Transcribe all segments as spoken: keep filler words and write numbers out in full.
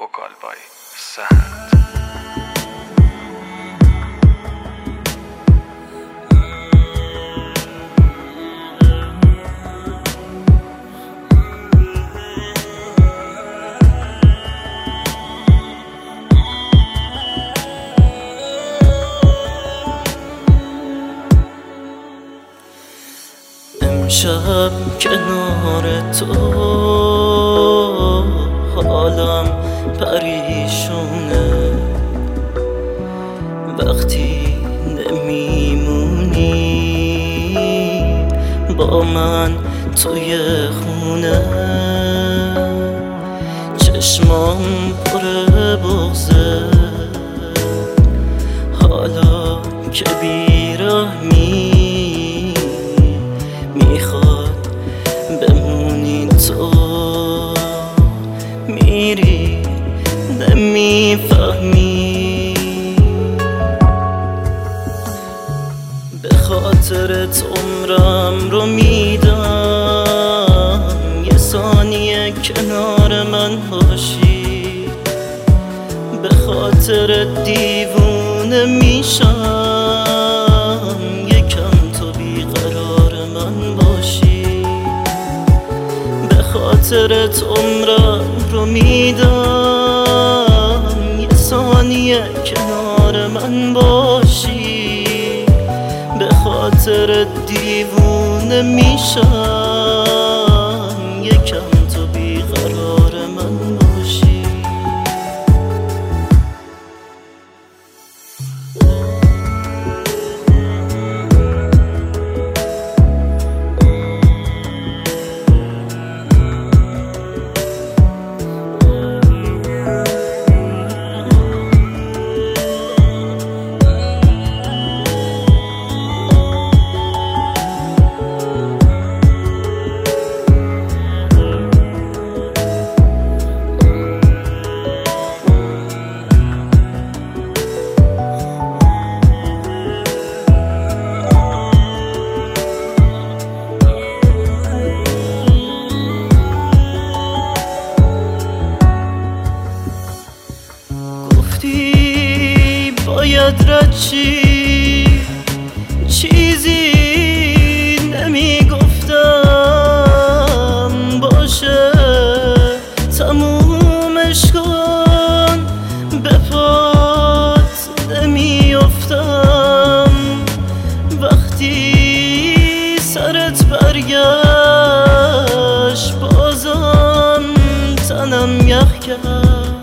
وکال بای سهند. امشب کنار تو حالم پریشونه، وقتی نمیمونی با من توی خونه. چشمام پر بغضه حالا که بیرحمی، میخواد بمونی تو میری نمیفهمی. به خاطرت عمرم رو میدم، یه ثانیه کنار من باشی. به خاطرت دیوونه میشم، یکم تو بیقرار من باشی. به خاطرت عمرم رو میدم، یه ثانیه کنار من باشی. به خاطرت دیوونه میشم، یکم تو بیقرار من باشی. گفتی باید رد چی، چیزی نمیگفتم. باشه تمومش کن، به پات نمیافتم. وقتی سرت برگشت بازم تنم یخ کرد.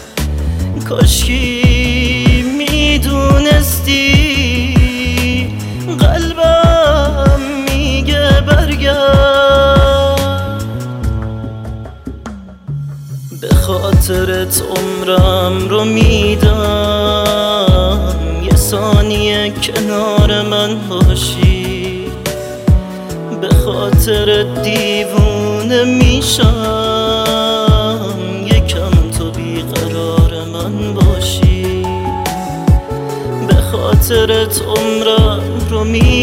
کاشکی میدونستی قلبم میگه برگرد. به خاطرت عمرم رو میدم، یه ثانیه کنار من باشی. به خاطرت دیوونه میشم، یکم تو بیقرار من باشی. به خاطرت عمرم رو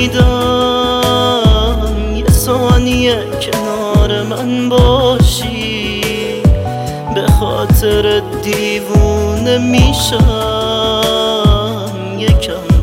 میدم، یه ثانیه کنار من باشی. به خاطرت دیوونه میشم، یکم